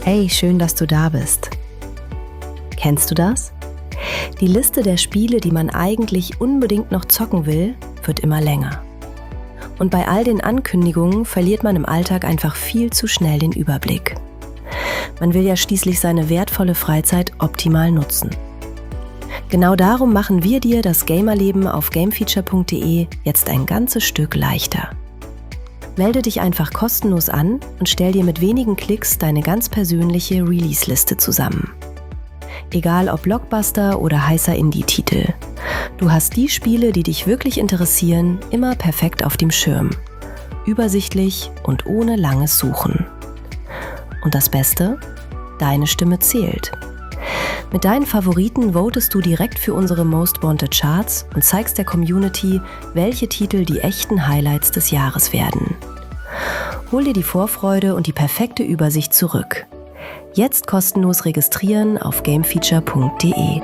Hey, schön, dass du da bist. Kennst du das? Die Liste der Spiele, die man eigentlich unbedingt noch zocken will, wird immer länger. Und bei all den Ankündigungen verliert man im Alltag einfach viel zu schnell den Überblick. Man will ja schließlich seine wertvolle Freizeit optimal nutzen. Genau darum machen wir dir das Gamerleben auf gamefeature.de jetzt ein ganzes Stück leichter. Melde dich einfach kostenlos an und stell dir mit wenigen Klicks deine ganz persönliche Release-Liste zusammen. Egal ob Blockbuster oder heißer Indie-Titel. Du hast die Spiele, die dich wirklich interessieren, immer perfekt auf dem Schirm. Übersichtlich und ohne langes Suchen. Und das Beste? Deine Stimme zählt. Mit deinen Favoriten votest du direkt für unsere Most Wanted Charts und zeigst der Community, welche Titel die echten Highlights des Jahres werden. Hol dir die Vorfreude und die perfekte Übersicht zurück. Jetzt kostenlos registrieren auf gamefeature.de.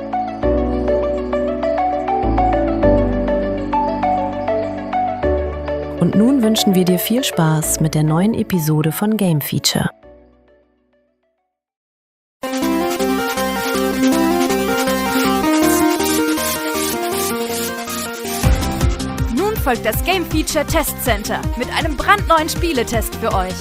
Und nun wünschen wir dir viel Spaß mit der neuen Episode von Game Feature. Nun folgt das Game Feature Test Center mit einem brandneuen Spieletest für euch.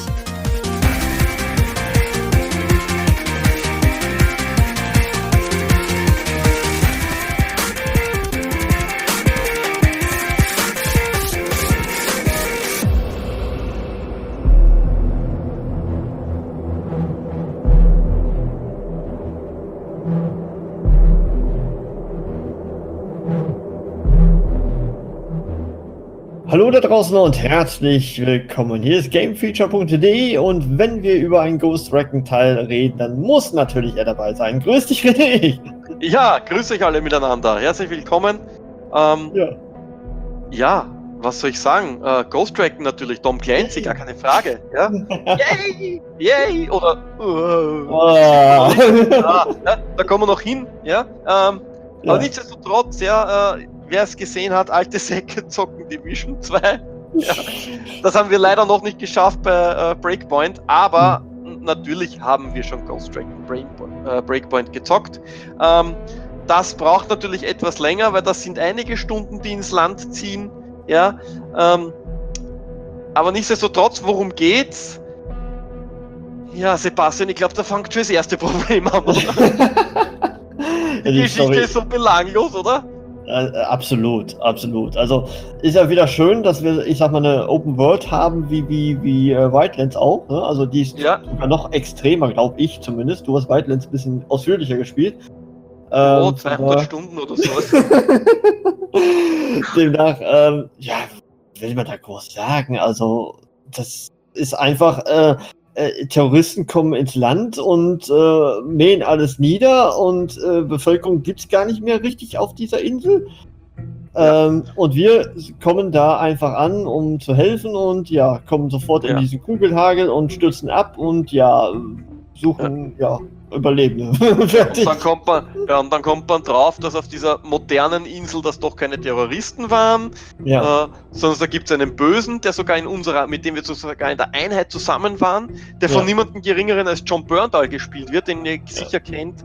Hallo da draußen und herzlich willkommen. Hier ist gamefeature.de und wenn wir über einen Ghost Recon Teil reden, dann muss natürlich er dabei sein. Grüß dich, René! Ja, grüß euch alle miteinander. Herzlich willkommen. Ja, was soll ich sagen? Ghost Recon natürlich, Tom Clancy, gar keine Frage. Ja? Yay! Yay! Oder da kommen wir noch hin. Ja? Aber nichtsdestotrotz, wer es gesehen hat, alte Säcke zocken Division 2. Ja, das haben wir leider noch nicht geschafft bei Breakpoint, aber natürlich haben wir schon Ghost Recon Breakpoint gezockt. Das braucht natürlich etwas länger, weil das sind einige Stunden, die ins Land ziehen. Ja, aber nichtsdestotrotz, worum geht's? Ja, Sebastian, ich glaube, da fängt schon das erste Problem an, oder? Die Geschichte ist so belanglos, oder? Absolut, absolut. Also ist ja wieder schön, dass wir, ich sag mal, eine Open World haben, wie Wildlands auch. Ne? Also die ist sogar noch extremer, glaube ich zumindest. Du hast Wildlands ein bisschen ausführlicher gespielt. 200 Stunden oder so. Demnach, will man da groß sagen. Also das ist einfach, Terroristen kommen ins Land und mähen alles nieder und Bevölkerung gibt es gar nicht mehr richtig auf dieser Insel. Und wir kommen da einfach an, um zu helfen und kommen sofort in diesen Kugelhagel und stürzen ab und suchen Überlebende. Und dann kommt man drauf, dass auf dieser modernen Insel das doch keine Terroristen waren, sondern da gibt es einen Bösen, der sogar mit dem wir sogar in der Einheit zusammen waren, der von niemandem geringeren als John Bernthal gespielt wird, den ihr sicher kennt,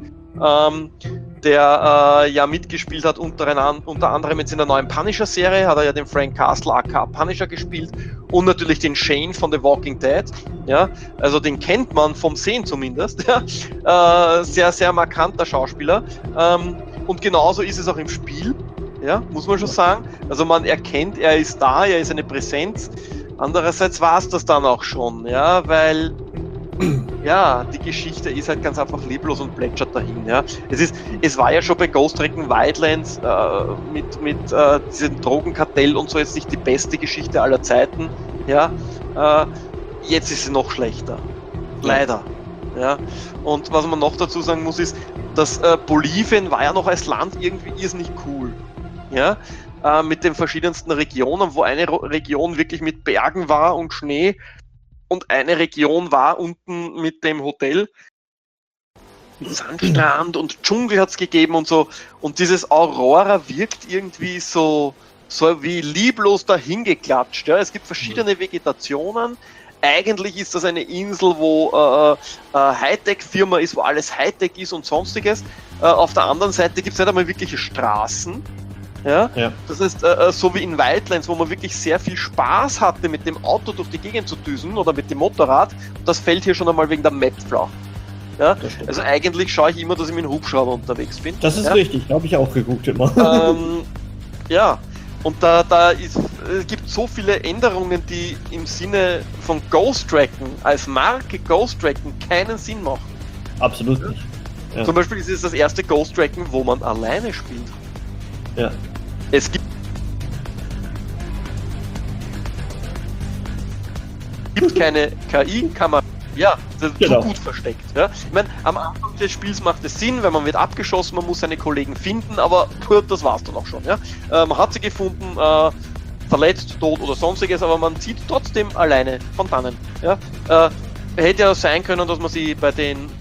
der mitgespielt hat unter anderem jetzt in der neuen Punisher-Serie, hat er ja den Frank Castle aka Punisher gespielt und natürlich den Shane von The Walking Dead. Ja, also den kennt man vom Sehen zumindest. Ja. Sehr, sehr markanter Schauspieler. Und genauso ist es auch im Spiel, ja, muss man schon sagen. Also man erkennt, er ist da, er ist eine Präsenz. Andererseits war es das dann auch schon, ja, weil die Geschichte ist halt ganz einfach leblos und plätschert dahin. Ja. Es war ja schon bei Ghost Recon Wildlands mit diesem Drogenkartell und so jetzt nicht die beste Geschichte aller Zeiten. Ja. Jetzt ist sie noch schlechter. Leider. Ja. Und was man noch dazu sagen muss, ist, dass Bolivien war ja noch als Land irgendwie irrsinnig cool. Ja. Mit den verschiedensten Regionen, wo eine Region wirklich mit Bergen war und Schnee. Und eine Region war unten mit dem Hotel. Sandstrand und Dschungel hat es gegeben und so. Und dieses Aurora wirkt irgendwie so wie lieblos dahingeklatscht. Ja? Es gibt verschiedene Vegetationen. eigentlich ist das eine Insel, wo Hightech-Firma ist, wo alles Hightech ist und sonstiges. Auf der anderen Seite gibt es nicht einmal wirkliche Straßen. Ja? Das heißt, so wie in Wildlands, wo man wirklich sehr viel Spaß hatte, mit dem Auto durch die Gegend zu düsen oder mit dem Motorrad, das fällt hier schon einmal wegen der Map flach. Ja? Also eigentlich schaue ich immer, dass ich mit dem Hubschrauber unterwegs bin. Das ist richtig, habe ich auch geguckt immer. Ja, und es gibt so viele Änderungen, die im Sinne von Ghost Recon, als Marke Ghost Recon, keinen Sinn machen. Absolut nicht. Ja. Zum Beispiel ist es das erste Ghost Recon, wo man alleine spielt. Ja. Es gibt keine KI, kann man das ist zu gut versteckt. Ja? Ich meine, am Anfang des Spiels macht es Sinn, weil man wird abgeschossen, man muss seine Kollegen finden, aber das war's dann auch schon. Ja? Man hat sie gefunden, verletzt, tot oder sonstiges, aber man zieht trotzdem alleine von dannen. Ja? Hätte ja sein können, dass man sie bei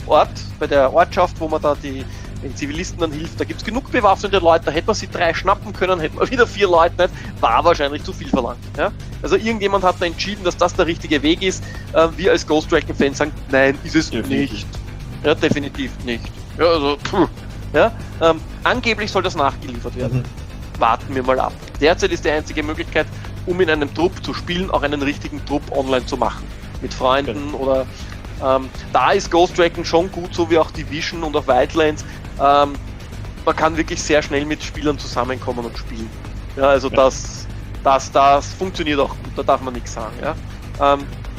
der Ortschaft, wo man da den Zivilisten dann hilft, da gibt es genug bewaffnete Leute, da hätte man sie 3 schnappen können, hätte man wieder 4 Leute nicht, war wahrscheinlich zu viel verlangt. Ja? Also irgendjemand hat da entschieden, dass das der richtige Weg ist. Wir als Ghost Recon-Fans sagen, nein, ist es nicht. Ja, definitiv nicht. Ja, also, ja? Angeblich soll das nachgeliefert werden. Warten wir mal ab. Derzeit ist die einzige Möglichkeit, um in einem Trupp zu spielen, auch einen richtigen Trupp online zu machen. Mit Freunden oder da ist Ghost Recon schon gut, so wie auch Division und auch Wildlands. Man kann wirklich sehr schnell mit Spielern zusammenkommen und spielen. Ja, also das funktioniert auch gut, da darf man nichts sagen. Ja.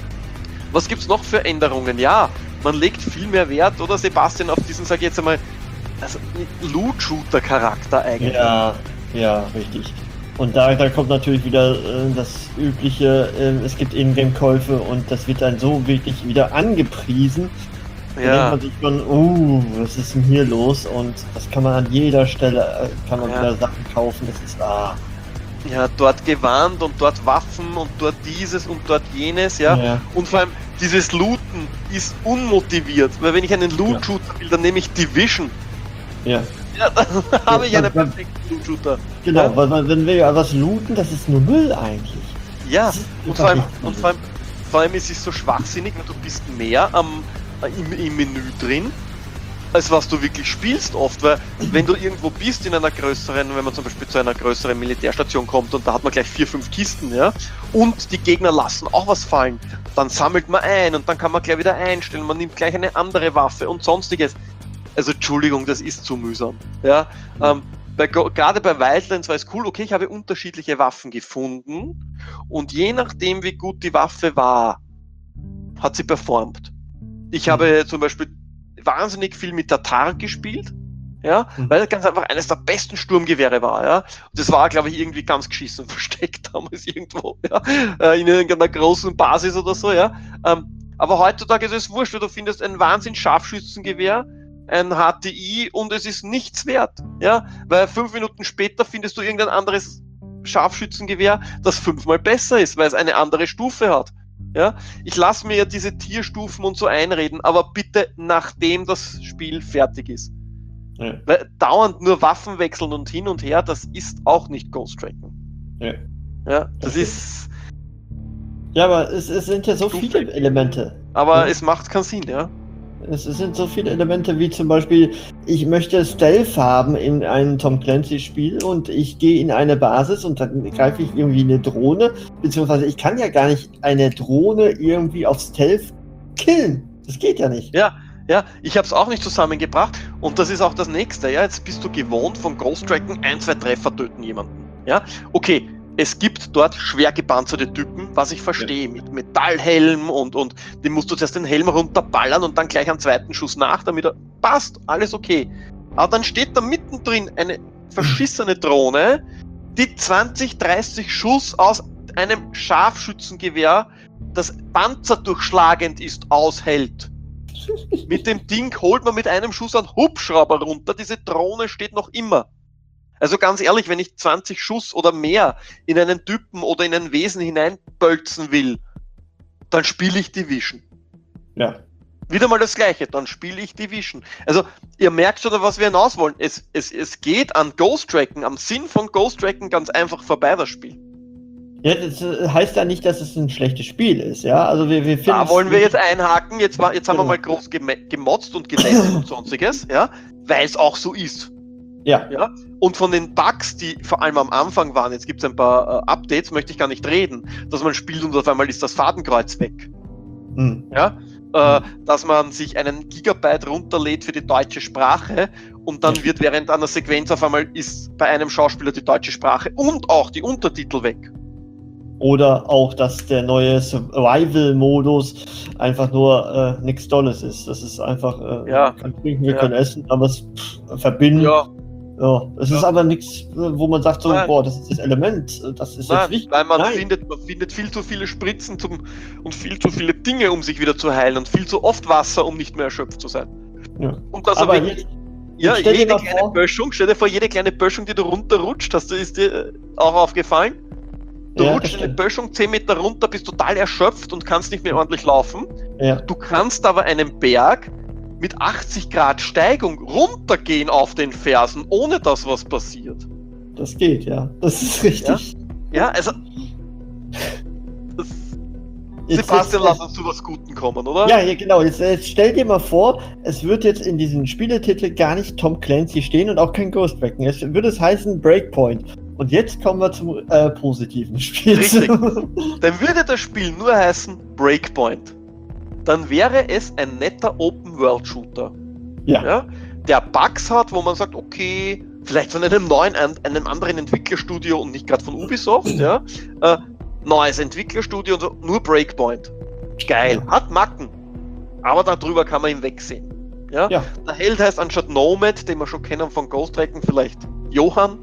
Was gibt's noch für Änderungen? Ja, man legt viel mehr Wert, oder Sebastian, auf diesen, sag ich jetzt einmal, also Loot-Shooter-Charakter eigentlich. Ja, richtig. Und da kommt natürlich wieder das übliche, es gibt Ingame-Käufe und das wird dann so wirklich wieder angepriesen. Da denkt man sich schon, was ist denn hier los? Und das kann man an jeder Stelle, wieder Sachen kaufen, das ist Ja, dort gewarnt und dort Waffen und dort dieses und dort jenes, ja. Und vor allem, dieses Looten ist unmotiviert, weil wenn ich einen Loot-Shooter will, dann nehme ich Division. Ja, dann habe ich einen perfekten Loot-Shooter. Genau, weil wenn wir was looten, das ist nur Müll eigentlich. Ja, und vor allem ist es so schwachsinnig, weil du bist mehr im Menü drin, als was du wirklich spielst oft, weil wenn du irgendwo bist in einer größeren, wenn man zum Beispiel zu einer größeren Militärstation kommt und da hat man gleich 4, 5 Kisten, ja, und die Gegner lassen auch was fallen, dann sammelt man ein und dann kann man gleich wieder einstellen, man nimmt gleich eine andere Waffe und sonstiges. Also Entschuldigung, das ist zu mühsam. Ja, gerade bei Wildlands war es cool, okay, ich habe unterschiedliche Waffen gefunden und je nachdem, wie gut die Waffe war, hat sie performt. Ich habe zum Beispiel wahnsinnig viel mit der Tark gespielt, ja, weil das ganz einfach eines der besten Sturmgewehre war, ja. Und das war, glaube ich, irgendwie ganz geschissen versteckt damals irgendwo, ja, in irgendeiner großen Basis oder so, ja. Aber heutzutage ist es wurscht, weil du findest ein Wahnsinns-Scharfschützengewehr, ein HTI und es ist nichts wert, ja, weil 5 Minuten später findest du irgendein anderes Scharfschützengewehr, das 5-mal besser ist, weil es eine andere Stufe hat. Ja, ich lasse mir ja diese Tierstufen und so einreden, aber bitte nachdem das Spiel fertig ist. Ja. Weil dauernd nur Waffen wechseln und hin und her, das ist auch nicht Ghost Recon. Ja, das ist... Ja, aber es sind ja so viele Elemente. Aber es macht keinen Sinn, ja. Es sind so viele Elemente, wie zum Beispiel, ich möchte Stealth haben in einem Tom Clancy-Spiel und ich gehe in eine Basis und dann greife ich irgendwie eine Drohne, beziehungsweise ich kann ja gar nicht eine Drohne irgendwie auf Stealth killen. Das geht ja nicht. Ja, ich habe es auch nicht zusammengebracht und das ist auch das Nächste. Ja, jetzt bist du gewohnt von Ghost Recon, 1, 2 Treffer töten jemanden. Ja, okay. Es gibt dort schwer gepanzerte Typen, was ich verstehe, mit Metallhelm und dem musst du zuerst den Helm runterballern und dann gleich einen zweiten Schuss nach, damit er passt, alles okay. Aber dann steht da mittendrin eine verschissene Drohne, die 20, 30 Schuss aus einem Scharfschützengewehr, das panzerdurchschlagend ist, aushält. Mit dem Ding holt man mit einem Schuss einen Hubschrauber runter, diese Drohne steht noch immer. Also ganz ehrlich, wenn ich 20 Schuss oder mehr in einen Typen oder in ein Wesen hineinbölzen will, dann spiele ich Division. Ja. Wieder mal das Gleiche, dann spiele ich Division. Also ihr merkt schon, was wir hinaus wollen. Es geht an Ghost Recon, am Sinn von Ghost Recon ganz einfach vorbei, das Spiel. Ja, das heißt ja nicht, dass es ein schlechtes Spiel ist, ja. Also wir finden. Da wollen wir jetzt einhaken. Jetzt haben wir mal groß gemotzt und gelästert und sonstiges, ja, weil es auch so ist. Ja. Ja. Und von den Bugs, die vor allem am Anfang waren, jetzt gibt es ein paar Updates, möchte ich gar nicht reden, dass man spielt und auf einmal ist das Fadenkreuz weg. Ja. Dass man sich einen Gigabyte runterlädt für die deutsche Sprache und dann wird während einer Sequenz auf einmal ist bei einem Schauspieler die deutsche Sprache und auch die Untertitel weg. Oder auch, dass der neue Survival-Modus einfach nur nichts Tolles ist. Das ist einfach, wir können trinken, wir können essen, aber es verbinden. Ja. Es ist aber nichts, wo man sagt, so, boah, das ist das Element, das ist jetzt wichtig. Weil man findet viel zu viele Spritzen und viel zu viele Dinge, um sich wieder zu heilen und viel zu oft Wasser, um nicht mehr erschöpft zu sein. Ja. Und das aber jede kleine Böschung, stell dir vor, jede kleine Böschung, die du runterrutscht, ist dir auch aufgefallen? Du rutschst eine Böschung 10 Meter runter, bist total erschöpft und kannst nicht mehr ordentlich laufen. Ja. Du kannst aber einen Berg mit 80 Grad Steigung runtergehen auf den Fersen, ohne dass was passiert. Das geht, ja. Das ist richtig. Ja, also... Sebastian, lass uns zu was Guten kommen, oder? Ja, genau. Jetzt stell dir mal vor, es wird jetzt in diesem Spieletitel gar nicht Tom Clancy stehen und auch kein Ghost Recon. Es würde es heißen Breakpoint. Und jetzt kommen wir zum positiven Spiel. Richtig. Dann würde das Spiel nur heißen Breakpoint. Dann wäre es ein netter Open-World-Shooter. Ja. Der Bugs hat, wo man sagt, okay, vielleicht von einem anderen Entwicklerstudio und nicht gerade von Ubisoft, neues Entwicklerstudio und so, nur Breakpoint. Geil, hat Macken, aber darüber kann man ihn wegsehen. Ja? Der Held heißt anstatt Nomad, den wir schon kennen von Ghost Recon, vielleicht Johann.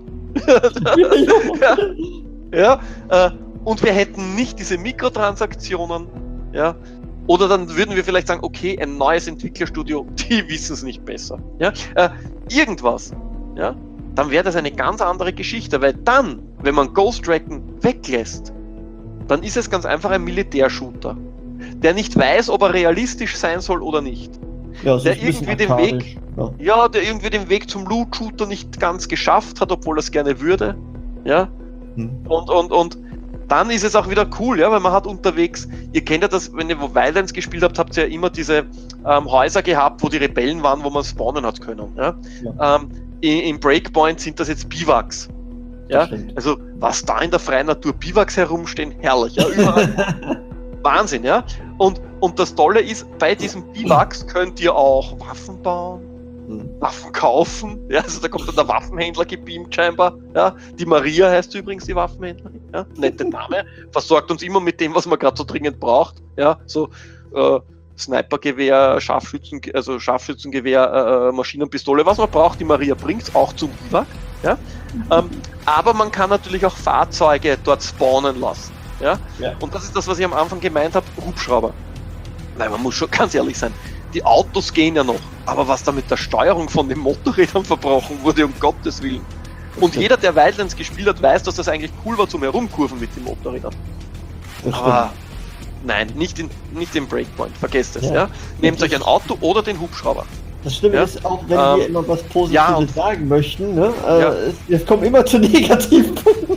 Und wir hätten nicht diese Mikrotransaktionen, oder dann würden wir vielleicht sagen, okay, ein neues Entwicklerstudio, die wissen es nicht besser. Irgendwas. Dann wäre das eine ganz andere Geschichte, weil dann, wenn man Ghost Recon weglässt, dann ist es ganz einfach ein Militärshooter, der nicht weiß, ob er realistisch sein soll oder nicht. Der irgendwie den Weg zum Loot-Shooter nicht ganz geschafft hat, obwohl er es gerne würde. Und dann ist es auch wieder cool, weil man hat unterwegs, ihr kennt ja das, wenn ihr Wildlands gespielt habt, habt ihr ja immer diese Häuser gehabt, wo die Rebellen waren, wo man spawnen hat können. Im Breakpoint sind das jetzt Biwaks. Also was da in der freien Natur Biwaks herumstehen, herrlich, überall. Wahnsinn, Und das Tolle ist, bei diesem Biwaks könnt ihr auch Waffen bauen, Waffen kaufen. Also da kommt dann der Waffenhändler gebeamt scheinbar. Die Maria heißt übrigens die Waffenhändlerin. Nette Dame. Versorgt uns immer mit dem, was man gerade so dringend braucht. Snipergewehr, Scharfschützengewehr, Maschinenpistole, was man braucht. Die Maria bringt auch zum Biwak. Aber man kann natürlich auch Fahrzeuge dort spawnen lassen. Und das ist das, was ich am Anfang gemeint habe, Hubschrauber. Weil man muss schon ganz ehrlich sein, die Autos gehen ja noch, aber was da mit der Steuerung von den Motorrädern verbrochen wurde, um Gottes Willen. Und jeder, der Wildlands gespielt hat, weiß, dass das eigentlich cool war zum Herumkurven mit den Motorrädern. Aber nein, nicht in Breakpoint, vergesst es. Nehmt euch ein Auto oder den Hubschrauber. Das Schlimme ist, auch wenn wir immer was Positives sagen möchten, es kommt immer zu Negativpunkten.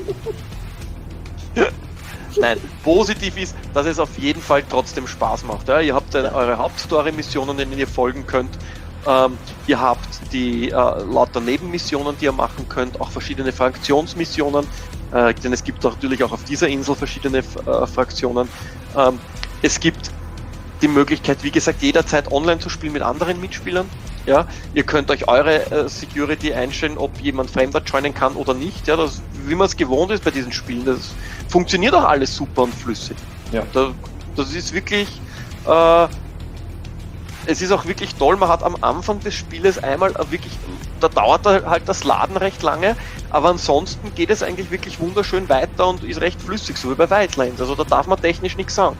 Nein, positiv ist, dass es auf jeden Fall trotzdem Spaß macht. Ihr habt eure Hauptstory-Missionen, denen ihr folgen könnt. Ihr habt die lauter Nebenmissionen, die ihr machen könnt, auch verschiedene Fraktionsmissionen, denn es gibt natürlich auch auf dieser Insel verschiedene Fraktionen. Es gibt die Möglichkeit, wie gesagt, jederzeit online zu spielen mit anderen Mitspielern. Ihr könnt euch eure Security einstellen, ob jemand Fremder joinen kann oder nicht. Das, wie man es gewohnt ist bei diesen Spielen, das funktioniert auch alles super und flüssig. Das ist wirklich, es ist auch wirklich toll. Man hat am Anfang des Spieles einmal wirklich, da dauert halt das Laden recht lange, aber ansonsten geht es eigentlich wirklich wunderschön weiter und ist recht flüssig, so wie bei Wildlands. Also da darf man technisch nichts sagen.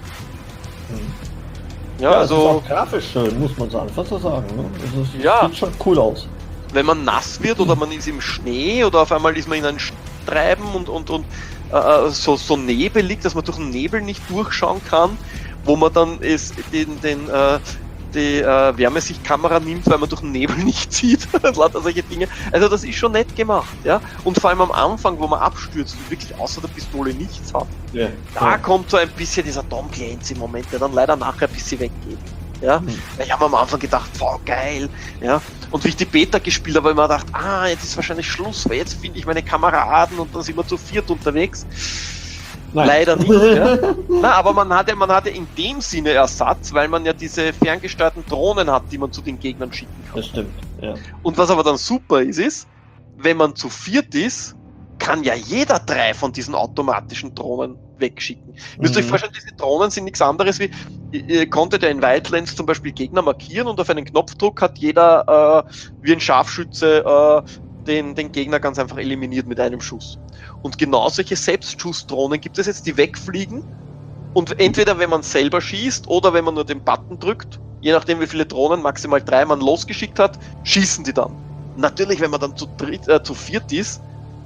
Also ist auch grafisch schön, muss man sagen. Was soll sagen, ne? Das sieht schon cool aus. Wenn man nass wird oder man ist im Schnee oder auf einmal ist man in einem Treiben und so nebelig, dass man durch den Nebel nicht durchschauen kann, wo man dann Wärmesichtkamera nimmt, weil man durch den Nebel nicht sieht. Lauter solche Dinge. Also das ist schon nett gemacht, ja. Und vor allem am Anfang, wo man abstürzt und wirklich außer der Pistole nichts hat, da kommt so ein bisschen dieser Tom Clancy-Moment, der dann leider nachher ein bisschen weggeht. Ja, ich habe am Anfang gedacht, wow, geil, ja, und wie ich die Beta gespielt habe, habe ich mir gedacht, jetzt ist wahrscheinlich Schluss, weil jetzt finde ich meine Kameraden und dann sind wir zu viert unterwegs. Nein. Leider nicht, ja. Na, aber man hatte in dem Sinne Ersatz, weil man ja diese ferngesteuerten Drohnen hat, die man zu den Gegnern schicken kann. Das stimmt, ja. Und was aber dann super ist, wenn man zu viert ist, kann ja jeder 3 von diesen automatischen Drohnen wegschicken. Müsst ihr euch vorstellen, diese Drohnen sind nichts anderes wie, ihr konntet ja in Wildlands zum Beispiel Gegner markieren und auf einen Knopfdruck hat jeder wie ein Scharfschütze den Gegner ganz einfach eliminiert mit einem Schuss. Und genau solche Selbstschussdrohnen gibt es jetzt, die wegfliegen und entweder wenn man selber schießt oder wenn man nur den Button drückt, je nachdem wie viele Drohnen, maximal 3 man losgeschickt hat, schießen die dann. Natürlich, wenn man dann zu viert ist,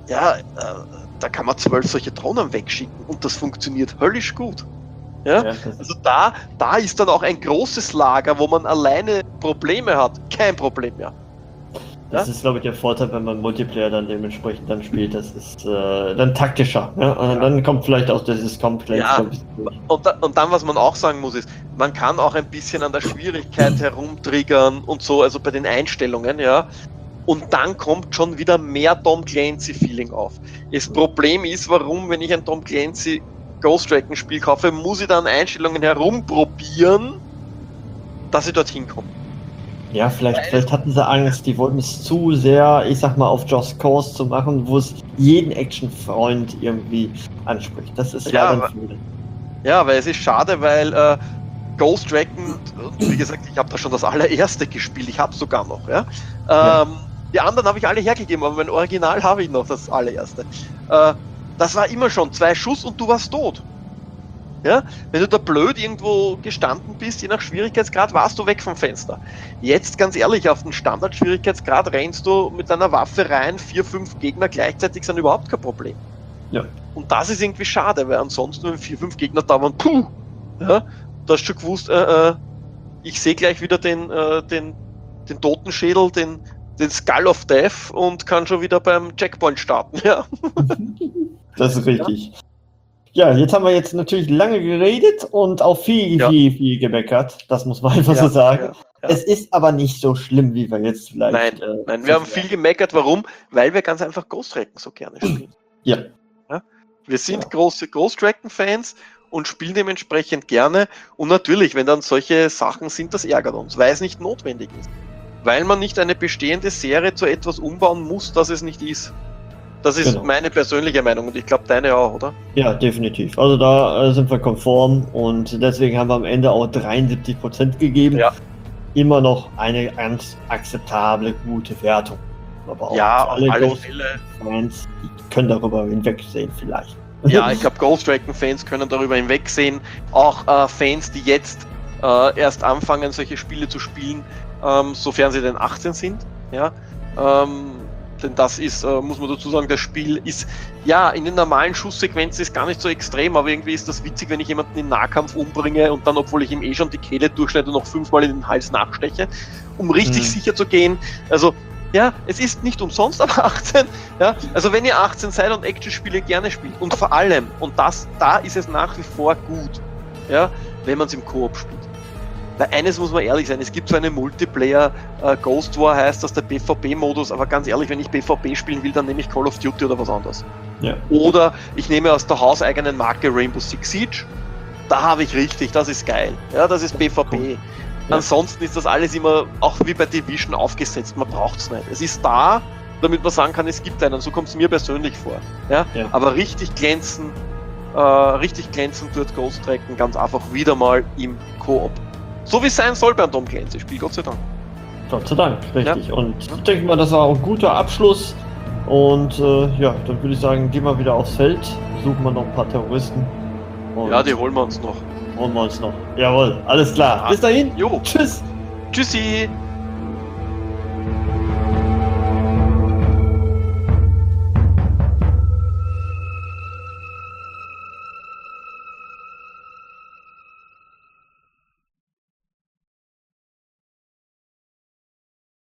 da kann man 12 solche Drohnen wegschicken und das funktioniert höllisch gut. Ja? Also da ist dann auch ein großes Lager, wo man alleine Probleme hat, kein Problem mehr. Das ist, glaube ich, der Vorteil, wenn man Multiplayer dann dementsprechend dann spielt. Das ist dann taktischer. Ja? Und dann kommt vielleicht auch dieses Komplett. Ja. Und dann, was man auch sagen muss, ist, man kann auch ein bisschen an der Schwierigkeit herumtriggern und so, also bei den Einstellungen, ja. Und dann kommt schon wieder mehr Tom Clancy-Feeling auf. Das Problem ist, warum, wenn ich ein Tom Clancy Ghost Recon-Spiel kaufe, muss ich dann Einstellungen herumprobieren, dass ich dorthin komme. Ja, vielleicht hatten sie Angst, die wollten es zu sehr, ich sag mal, auf Just Cause zu machen, wo es jeden Action-Freund irgendwie anspricht. Das ist leider ein Fehler. Ja, weil es ist schade, weil Ghost Recon, wie gesagt, ich habe da schon das allererste gespielt, ich habe es sogar noch, ja. Die anderen habe ich alle hergegeben, aber mein Original habe ich noch, das allererste. Das war immer schon 2 Schuss und du warst tot. Ja? Wenn du da blöd irgendwo gestanden bist, je nach Schwierigkeitsgrad, warst du weg vom Fenster. Jetzt, ganz ehrlich, auf den Standard-Schwierigkeitsgrad rennst du mit deiner Waffe rein, 4, 5 Gegner gleichzeitig sind überhaupt kein Problem. Ja. Und das ist irgendwie schade, weil ansonsten, wenn 4, 5 Gegner da waren, ja, du hast schon gewusst, ich sehe gleich wieder den Totenschädel, den Skull of Death und kann schon wieder beim Checkpoint starten, ja. Das ist richtig. Ja, jetzt haben wir natürlich lange geredet und auch viel gemeckert. Das muss man einfach so sagen. Ja. Es ist aber nicht so schlimm, wie wir jetzt vielleicht... Nein, wir haben viel gemeckert. Warum? Weil wir ganz einfach Ghost Recon so gerne spielen. Ja. Wir sind große Ghost Recon-Fans und spielen dementsprechend gerne. Und natürlich, wenn dann solche Sachen sind, das ärgert uns, weil es nicht notwendig ist. Weil man nicht eine bestehende Serie zu etwas umbauen muss, das es nicht ist. Das ist meine persönliche Meinung und ich glaube deine auch, oder? Ja, definitiv. Also da sind wir konform und deswegen haben wir am Ende auch 73% gegeben. Ja. Immer noch eine ganz akzeptable, gute Wertung. Aber auch alle Fans können darüber hinwegsehen vielleicht. Ja, ich glaube Ghost Recon-Fans können darüber hinwegsehen. Auch Fans, die jetzt erst anfangen, solche Spiele zu spielen, sofern sie denn 18 sind. Ja. Denn das ist, muss man dazu sagen, das Spiel ist, ja, in den normalen Schusssequenzen ist gar nicht so extrem, aber irgendwie ist das witzig, wenn ich jemanden im Nahkampf umbringe und dann, obwohl ich ihm schon die Kehle durchschneide, noch 5-mal in den Hals nachsteche, um richtig sicher zu gehen. Also, ja, es ist nicht umsonst aber 18. Ja, also wenn ihr 18 seid und Actionspiele gerne spielt und vor allem, und da ist es nach wie vor gut, ja, wenn man es im Koop spielt. Weil eines muss man ehrlich sein, es gibt so eine Multiplayer, Ghost War heißt das, der PvP-Modus, aber ganz ehrlich, wenn ich PvP spielen will, dann nehme ich Call of Duty oder was anderes. Ja. Oder ich nehme aus der hauseigenen Marke Rainbow Six Siege, da habe ich richtig, das ist geil. Ja, das ist PvP. Cool. Ja. Ansonsten ist das alles immer, auch wie bei Division, aufgesetzt, man braucht es nicht. Es ist da, damit man sagen kann, es gibt einen, so kommt es mir persönlich vor. Ja? Ja. Aber richtig glänzen tut Ghost Recon ganz einfach wieder mal im Koop. So wie es sein soll beim Tom Clancy-Spiel, Gott sei Dank. Gott sei Dank, richtig. Ja. Und ich denke mal, das war auch ein guter Abschluss. Und dann würde ich sagen, gehen wir wieder aufs Feld, suchen wir noch ein paar Terroristen. Ja, die holen wir uns noch. Jawohl, alles klar. Ja. Bis dahin. Jo. Tschüss. Tschüssi.